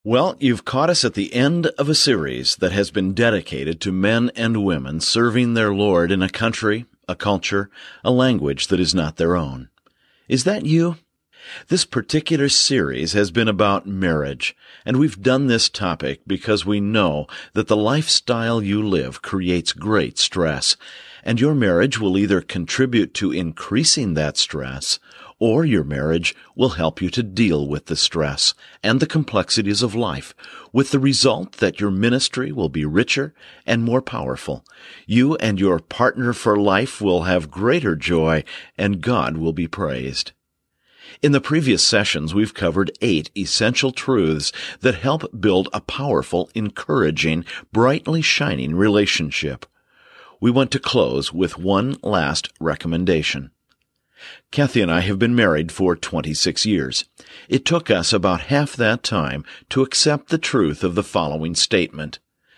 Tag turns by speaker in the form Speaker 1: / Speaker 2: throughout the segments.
Speaker 1: Well, you've caught us at the end of a series that has been dedicated to men and women serving their Lord in a country, a culture, a language that is not their own. Is that you? This particular series has been about marriage, and we've done this topic because we know that the lifestyle you live creates great stress, and your marriage will either contribute to increasing that stress, or your marriage will help you to deal with the stress and the complexities of life, with the result that your ministry will be richer and more powerful. You and your partner for life will have greater joy, and God will be praised. In the previous sessions, we've covered 8 essential truths that help build a powerful, encouraging, brightly shining relationship. We want to close with one last recommendation. Kathy and I have been married for 26 years. It took us about half that time to accept the truth of the following statement.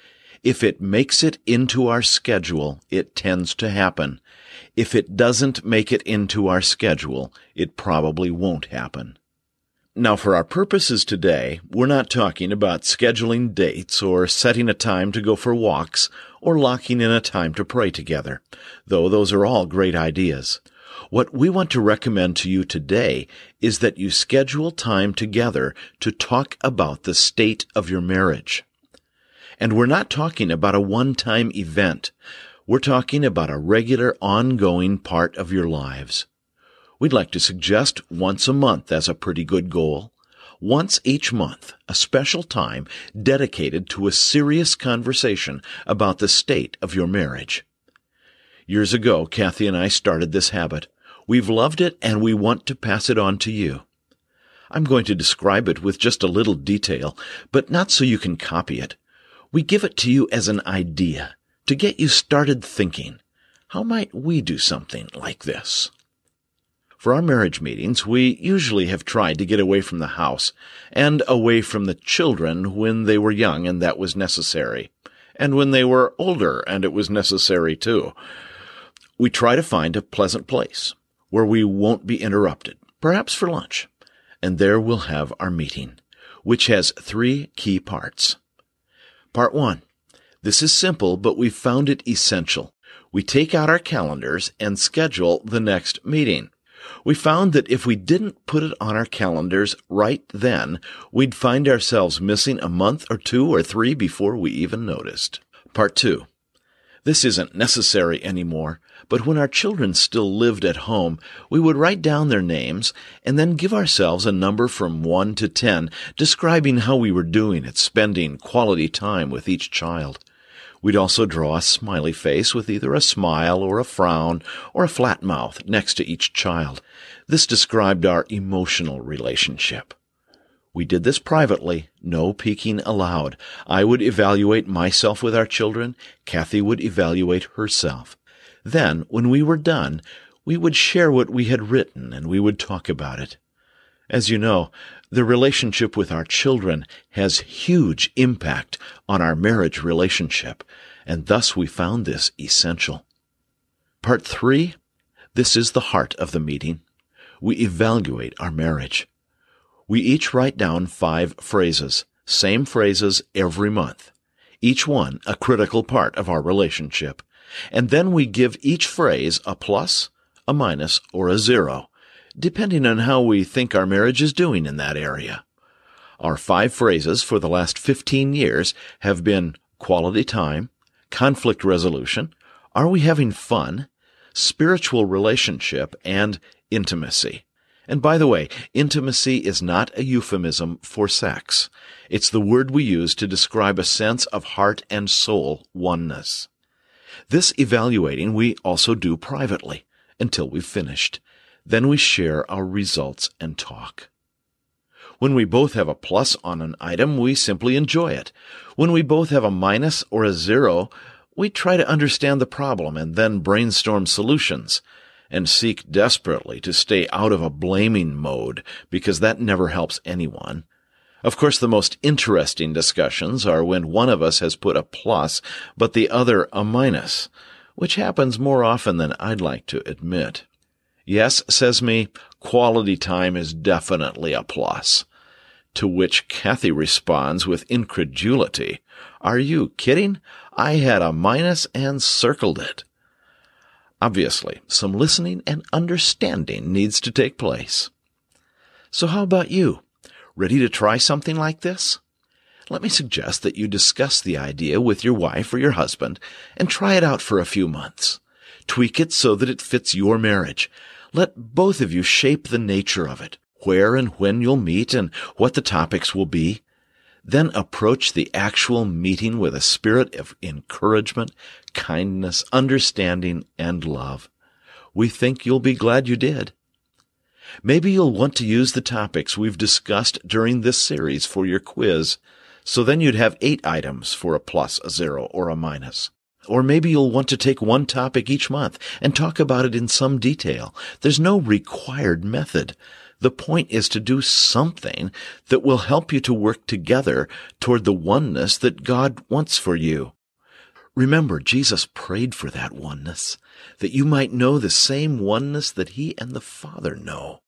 Speaker 1: If it makes it into our schedule, it tends to happen. If it doesn't make it into our schedule, it probably won't happen. Now, for our purposes today, we're not talking about scheduling dates or setting a time to go for walks or locking in a time to pray together, though those are all great ideas. What we want to recommend to you today is that you schedule time together to talk about the state of your marriage. And we're not talking about a one-time event. We're talking about a regular, ongoing part of your lives. We'd like to suggest once a month as a pretty good goal. Once each month, a special time dedicated to a serious conversation about the state of your marriage. Years ago, Kathy and I started this habit. We've loved it, and we want to pass it on to you. I'm going to describe it with just a little detail, but not so you can copy it. We give it to you as an idea, to get you started thinking, how might we do something like this? For our marriage meetings, we usually have tried to get away from the house and away from the children when they were young and that was necessary, and when they were older and it was necessary too. We try to find a pleasant place where we won't be interrupted, perhaps for lunch, and there we'll have our meeting, which has 3 key parts. Part 1. This is simple, but we've found it essential. We take out our calendars and schedule the next meeting. We found that if we didn't put it on our calendars right then, we'd find ourselves missing a month or 2 or 3 before we even noticed. Part 2. This isn't necessary anymore, but when our children still lived at home, we would write down their names and then give ourselves a number from 1 to 10, describing how we were doing at spending quality time with each child. We'd also draw a smiley face with either a smile or a frown or a flat mouth next to each child. This described our emotional relationship. We did this privately, no peeking allowed. I would evaluate myself with our children. Kathy would evaluate herself. Then, when we were done, we would share what we had written and we would talk about it. As you know, the relationship with our children has huge impact on our marriage relationship, and thus we found this essential. Part 3, this is the heart of the meeting. We evaluate our marriage. We each write down 5 phrases, same phrases every month, each one a critical part of our relationship. And then we give each phrase a plus, a minus, or a 0, depending on how we think our marriage is doing in that area. Our 5 phrases for the last 15 years have been quality time, conflict resolution, are we having fun, spiritual relationship, and intimacy. And by the way, intimacy is not a euphemism for sex. It's the word we use to describe a sense of heart and soul oneness. This evaluating we also do privately until we've finished. Then we share our results and talk. When we both have a plus on an item, we simply enjoy it. When we both have a minus or a 0, we try to understand the problem and then brainstorm solutions and seek desperately to stay out of a blaming mode because that never helps anyone. Of course, the most interesting discussions are when one of us has put a plus but the other a minus, which happens more often than I'd like to admit. Yes, says me, quality time is definitely a plus. To which Kathy responds with incredulity, "Are you kidding? I had a minus and circled it." Obviously, some listening and understanding needs to take place. So how about you? Ready to try something like this? Let me suggest that you discuss the idea with your wife or your husband and try it out for a few months. Tweak it so that it fits your marriage. Let both of you shape the nature of it, where and when you'll meet and what the topics will be. Then approach the actual meeting with a spirit of encouragement, kindness, understanding, and love. We think you'll be glad you did. Maybe you'll want to use the topics we've discussed during this series for your quiz, so then you'd have 8 items for a plus, a 0, or a minus. Or maybe you'll want to take one topic each month and talk about it in some detail. There's no required method. The point is to do something that will help you to work together toward the oneness that God wants for you. Remember, Jesus prayed for that oneness, that you might know the same oneness that He and the Father know.